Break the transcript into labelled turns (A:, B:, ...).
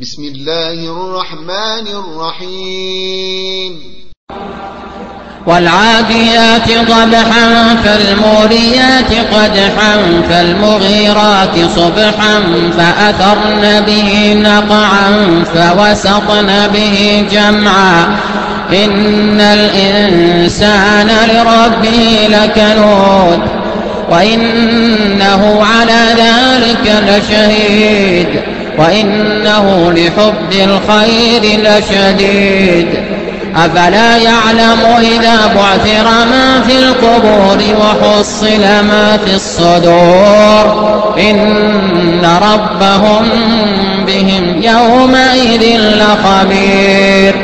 A: بسم الله الرحمن الرحيم
B: والعاديات ضبحا فالموريات قدحا فالمغيرات صبحا فأثرن به نقعا فوسطن به جمعا إن الإنسان لربه لكنود وإنه على ذلك لشهيد وإنه لحب الخير لشديد أفلا يعلم إذا بعثر ما في القبور وحصل ما في الصدور إن ربهم بهم يومئذ لخبير